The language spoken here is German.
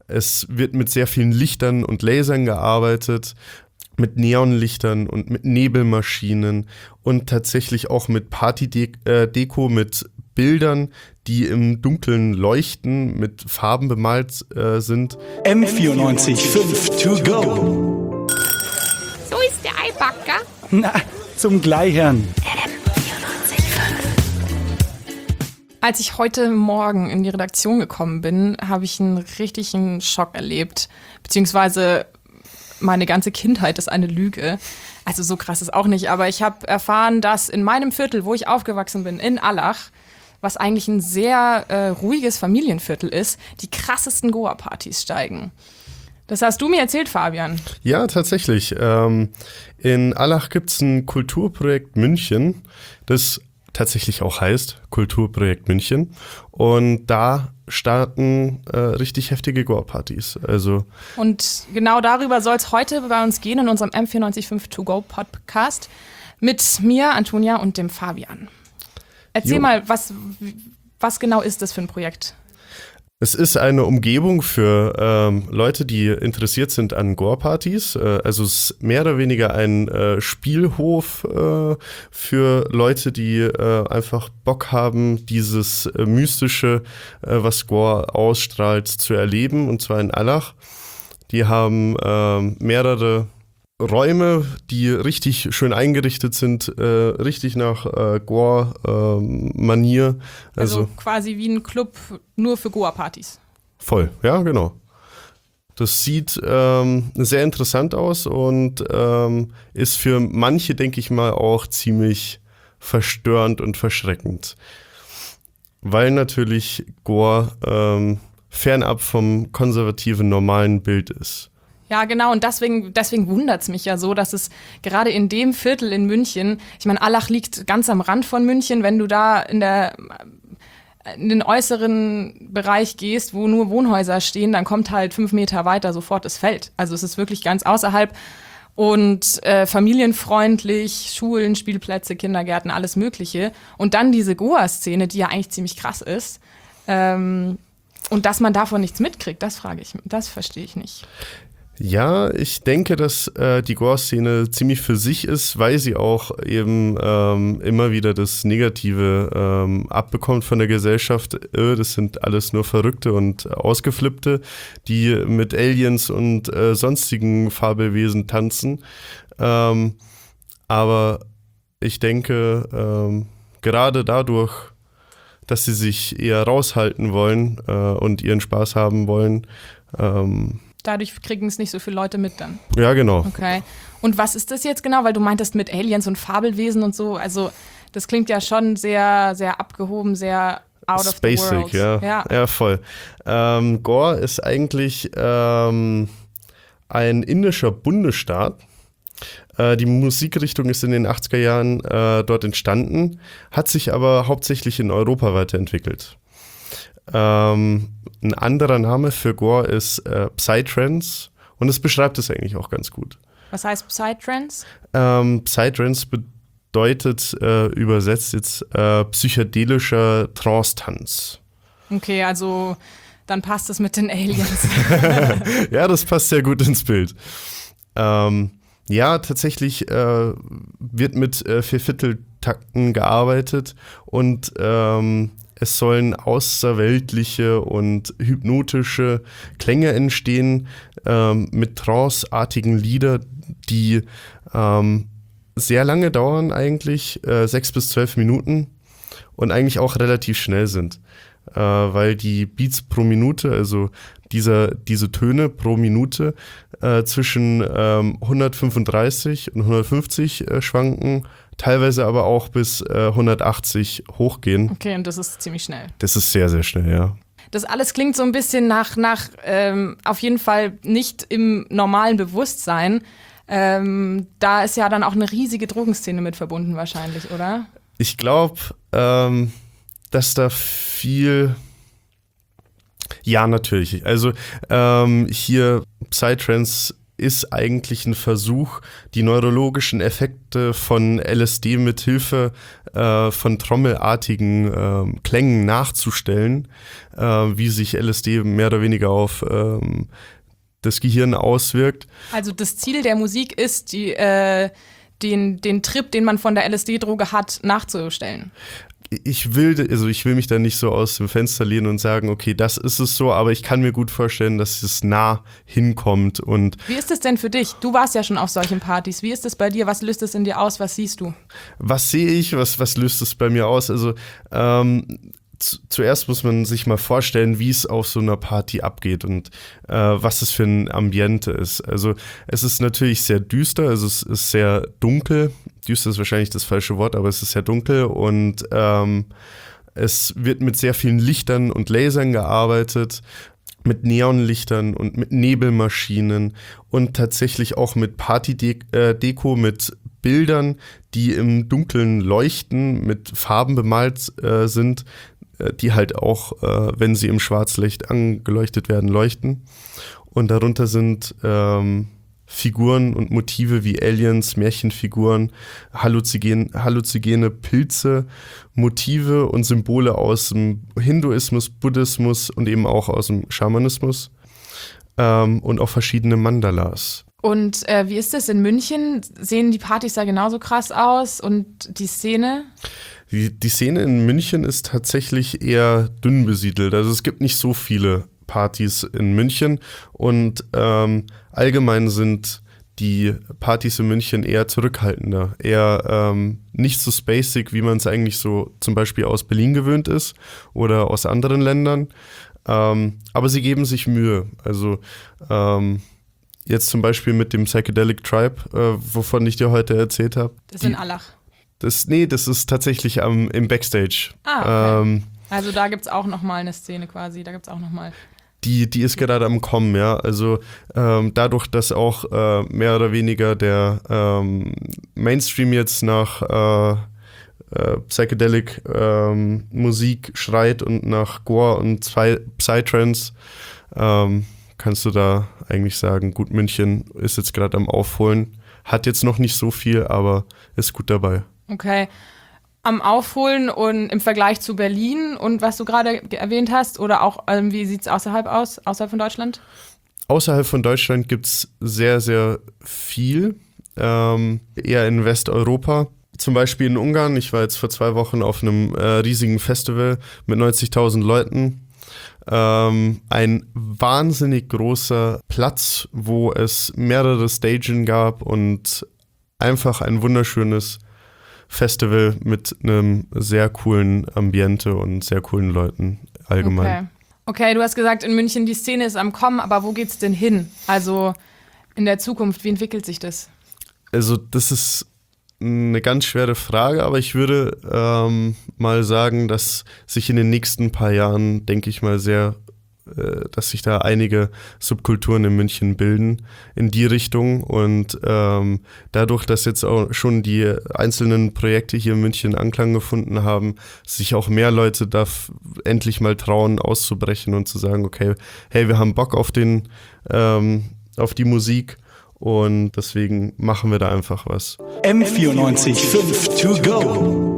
Es wird mit sehr vielen Lichtern und Lasern gearbeitet, mit Neonlichtern und mit Nebelmaschinen und tatsächlich auch mit Partydeko, mit Bildern, die im Dunkeln leuchten, mit Farben bemalt sind. M94.5 to go. So ist der Eibacker. Na, zum Gleichern. Als ich heute Morgen in die Redaktion gekommen bin, habe ich einen richtigen Schock erlebt. Beziehungsweise meine ganze Kindheit ist eine Lüge. Also so krass ist auch nicht. Aber ich habe erfahren, dass in meinem Viertel, wo ich aufgewachsen bin, in Allach, was eigentlich ein sehr ruhiges Familienviertel ist, die krassesten Goa-Partys steigen. Das hast du mir erzählt, Fabian. Ja, tatsächlich. In Allach gibt es ein Kulturprojekt München, das tatsächlich auch heißt Kulturprojekt München. Und da starten richtig heftige Goa-Partys. Und genau darüber soll es heute bei uns gehen in unserem M94.5 To Go Podcast mit mir, Antonia und dem Fabian. Erzähl mal, was genau ist das für ein Projekt? Es ist eine Umgebung für Leute, die interessiert sind an Goa-Partys. Also es ist mehr oder weniger ein Spielhof für Leute, die einfach Bock haben, dieses Mystische, was Goa ausstrahlt, zu erleben. Und zwar in Allach. Die haben mehrere Räume, die richtig schön eingerichtet sind, richtig nach Goa-Manier. Also quasi wie ein Club nur für Goa-Partys. Voll, ja, genau. Das sieht sehr interessant aus und ist für manche, denke ich mal, auch ziemlich verstörend und verschreckend. Weil natürlich Goa fernab vom konservativen, normalen Bild ist. Ja, genau. Und deswegen wundert es mich ja so, dass es gerade in dem Viertel in München, ich meine, Allach liegt ganz am Rand von München, wenn du da in den äußeren Bereich gehst, wo nur Wohnhäuser stehen, dann kommt halt 5 Meter weiter sofort das Feld. Also es ist wirklich ganz außerhalb und familienfreundlich, Schulen, Spielplätze, Kindergärten, alles Mögliche. Und dann diese Goa-Szene, die ja eigentlich ziemlich krass ist. Und dass man davon nichts mitkriegt, das verstehe ich nicht. Ja, ich denke, dass die Goa-Szene ziemlich für sich ist, weil sie auch eben immer wieder das Negative abbekommt von der Gesellschaft. Das sind alles nur Verrückte und Ausgeflippte, die mit Aliens und sonstigen Fabelwesen tanzen. Aber ich denke, gerade dadurch, dass sie sich eher raushalten wollen und ihren Spaß haben wollen, dadurch kriegen es nicht so viele Leute mit dann. Ja, genau. Okay. Und was ist das jetzt genau? Weil du meintest mit Aliens und Fabelwesen und so. Also das klingt ja schon sehr, sehr abgehoben, sehr out of the world. Ja, voll. Goa ist eigentlich ein indischer Bundesstaat. Die Musikrichtung ist in den 80er Jahren dort entstanden, hat sich aber hauptsächlich in Europa weiterentwickelt. Ein anderer Name für Goa ist Psytrance und es beschreibt es eigentlich auch ganz gut. Was heißt Psytrance? Psytrance bedeutet übersetzt jetzt psychedelischer Trance-Tanz. Okay, also dann passt es mit den Aliens. Ja, das passt sehr gut ins Bild. Ja, tatsächlich wird mit Viervierteltakten gearbeitet und es sollen außerweltliche und hypnotische Klänge entstehen mit tranceartigen Liedern, die sehr lange dauern eigentlich, 6 bis 12 Minuten und eigentlich auch relativ schnell sind, weil die Beats pro Minute, also diese Töne pro Minute zwischen 135 und 150 schwanken, teilweise aber auch bis 180 hochgehen. Okay, und das ist ziemlich schnell. Das ist sehr, sehr schnell, ja. Das alles klingt so ein bisschen nach auf jeden Fall nicht im normalen Bewusstsein. Da ist ja dann auch eine riesige Drogenszene mit verbunden wahrscheinlich, oder? Ich glaube, dass da viel... Ja, natürlich. Also hier Psytrance ist eigentlich ein Versuch, die neurologischen Effekte von LSD mit Hilfe von trommelartigen Klängen nachzustellen, wie sich LSD mehr oder weniger auf das Gehirn auswirkt. Also das Ziel der Musik ist, den Trip, den man von der LSD-Droge hat, nachzustellen. Ich will mich da nicht so aus dem Fenster lehnen und sagen, okay, das ist es so, aber ich kann mir gut vorstellen, dass es nah hinkommt. Und wie ist es denn für dich? Du warst ja schon auf solchen Partys. Wie ist es bei dir? Was löst es in dir aus? Was siehst du? Was sehe ich? Was löst es bei mir aus? Also zuerst muss man sich mal vorstellen, wie es auf so einer Party abgeht und was es für ein Ambiente ist. Also es ist natürlich sehr düster, also es ist sehr dunkel. Düster ist wahrscheinlich das falsche Wort, aber es ist sehr dunkel und es wird mit sehr vielen Lichtern und Lasern gearbeitet, mit Neonlichtern und mit Nebelmaschinen und tatsächlich auch mit Partydeko, mit Bildern, die im Dunkeln leuchten, mit Farben bemalt sind, die halt auch, wenn sie im Schwarzlicht angeleuchtet werden, leuchten. Und darunter sind Figuren und Motive wie Aliens, Märchenfiguren, halluzigene Pilze, Motive und Symbole aus dem Hinduismus, Buddhismus und eben auch aus dem Schamanismus und auch verschiedene Mandalas. Und wie ist das in München? Sehen die Partys da genauso krass aus und die Szene? Die Szene in München ist tatsächlich eher dünn besiedelt. Also es gibt nicht so viele Partys in München und allgemein sind die Partys in München eher zurückhaltender, eher nicht so spacig, wie man es eigentlich so zum Beispiel aus Berlin gewöhnt ist oder aus anderen Ländern, aber sie geben sich Mühe. Also jetzt zum Beispiel mit dem Psychedelic Tribe, wovon ich dir heute erzählt habe. Das ist in Allach. Das ist tatsächlich im Backstage. Okay. Also da gibt es auch nochmal eine Szene quasi, da gibt es auch nochmal. Die ist gerade am Kommen, ja. Also dadurch, dass auch mehr oder weniger der Mainstream jetzt nach Psychedelic Musik schreit und nach Gore und Psytrance, kannst du da eigentlich sagen, gut, München ist jetzt gerade am Aufholen. Hat jetzt noch nicht so viel, aber ist gut dabei. Okay. Am Aufholen und im Vergleich zu Berlin und was du gerade erwähnt hast, oder auch, wie sieht es außerhalb von Deutschland? Außerhalb von Deutschland gibt es sehr, sehr viel, eher in Westeuropa. Zum Beispiel in Ungarn. Ich war jetzt vor 2 Wochen auf einem riesigen Festival mit 90.000 Leuten. Ein wahnsinnig großer Platz, wo es mehrere Stagen gab und einfach ein wunderschönes Festival mit einem sehr coolen Ambiente und sehr coolen Leuten allgemein. Okay, du hast gesagt, in München die Szene ist am Kommen, aber wo geht's denn hin? Also in der Zukunft, wie entwickelt sich das? Also das ist eine ganz schwere Frage, aber ich würde mal sagen, dass sich in den nächsten paar Jahren, denke ich mal, dass sich da einige Subkulturen in München bilden in die Richtung und dadurch, dass jetzt auch schon die einzelnen Projekte hier in München Anklang gefunden haben, sich auch mehr Leute da endlich mal trauen, auszubrechen und zu sagen, okay, hey, wir haben Bock auf die Musik und deswegen machen wir da einfach was. M94 5 to go.